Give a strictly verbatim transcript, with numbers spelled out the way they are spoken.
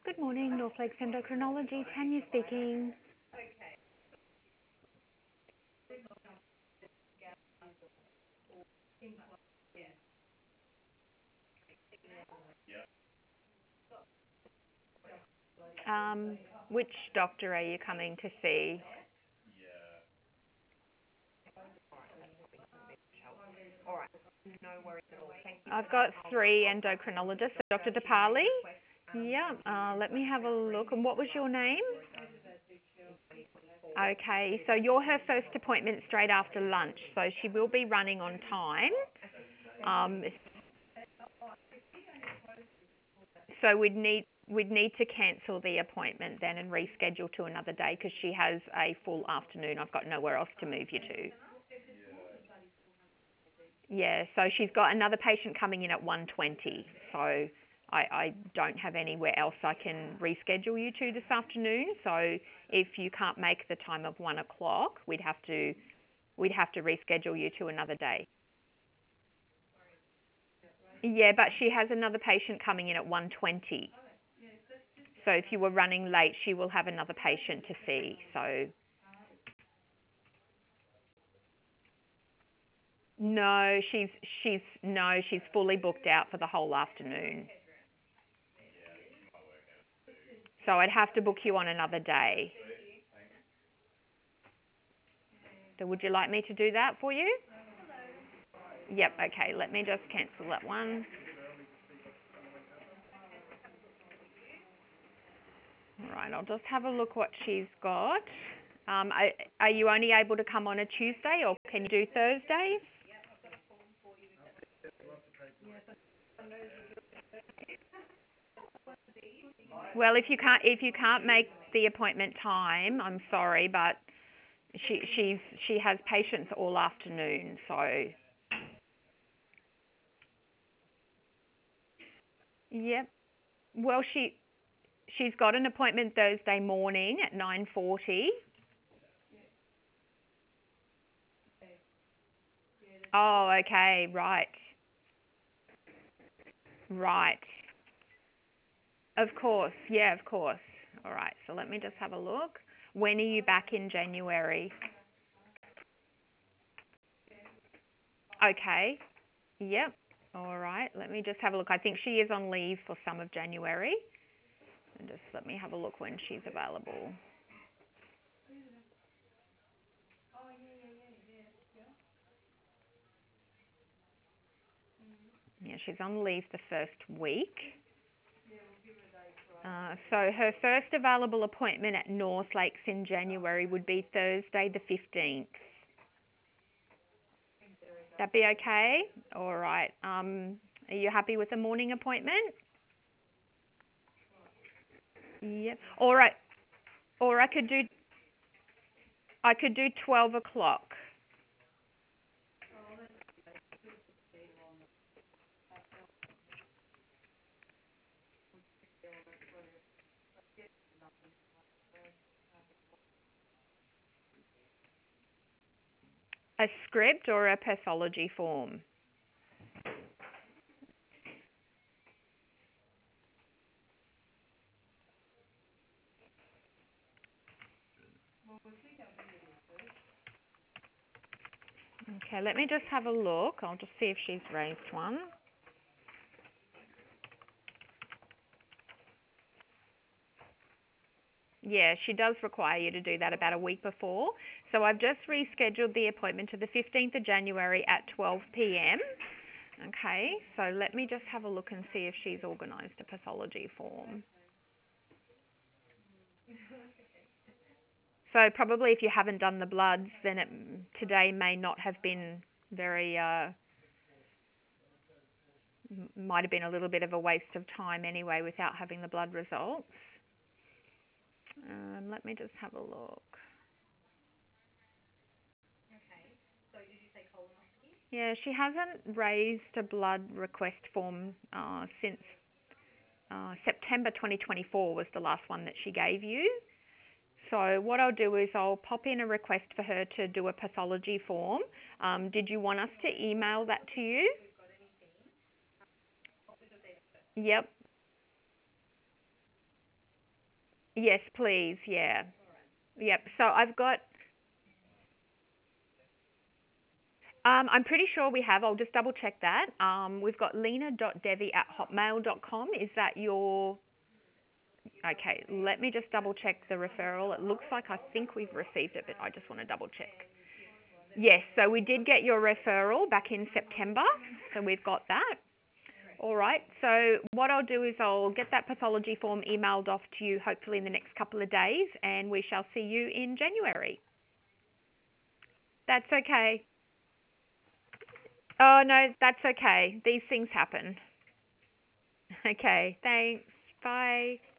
Good morning, North Lakes Endocrinology. Tanya speaking. Um, which doctor are you coming to see? I've got three endocrinologists. Doctor DeParley? Yeah, uh, let me have a look. And what was your name? Okay, so you're her first appointment straight after lunch, so she will be running on time. Um, so we'd need we'd need to cancel the appointment then and reschedule to another day because she has a full afternoon. I've got nowhere else to move you to. Yeah, so she's got another patient coming in at one twenty. So I, I don't have anywhere else I can reschedule you to this afternoon. So if you can't make the time of one o'clock, we'd have to we'd have to reschedule you to another day. Yeah, but she has another patient coming in at one twenty. So if you were running late, she will have another patient to see. So no, she's she's no, she's fully booked out for the whole afternoon. So I'd have to book you on another day. So would you like me to do that for you? Yep, okay. Let me just cancel that one. All right, I'll just have a look what she's got. Um, are, are you only able to come on a Tuesday or can you do Thursdays? Well, if you can't if you can't make the appointment time, I'm sorry, but she she's she has patients all afternoon, so yep. Well, she she's got an appointment Thursday morning at nine forty. Oh, okay, right. Right. Of course. Yeah, of course. All right. So let me just have a look. When are you back in January? Okay. Yep. All right. Let me just have a look. I think she is on leave for some of January. And just let me have a look when she's available. Yeah, she's on leave the first week. Uh, so her first available appointment at North Lakes in January would be Thursday the fifteenth. That be okay? All right. Um, are you happy with the morning appointment? Yep. All right. Or I could do I could do twelve o'clock. A script or a pathology form? Okay, let me just have a look. I'll just see if she's raised one. Yeah, she does require you to do that about a week before. So I've just rescheduled the appointment to the fifteenth of January at twelve p.m. Okay, so let me just have a look and see if she's organised a pathology form. So probably if you haven't done the bloods, then it, today may not have been very, uh, might have been a little bit of a waste of time anyway without having the blood results. Um, let me just have a look. Yeah, she hasn't raised a blood request form uh, since uh, September twenty twenty-four was the last one that she gave you. So what I'll do is I'll pop in a request for her to do a pathology form. Um, did you want us to email that to you? Yep. Yes, please. Yeah. Yep. So I've got, um, I'm pretty sure we have. I'll just double check that. Um, we've got lena dot devi at hotmail dot com. Is that your, okay, let me just double check the referral. It looks like I think we've received it, but I just want to double check. Yes, so we did get your referral back in September. So we've got that. All right. So what I'll do is I'll get that pathology form emailed off to you hopefully in the next couple of days, and we shall see you in January. That's okay. Oh, no, that's okay. These things happen. Okay, thanks. Bye.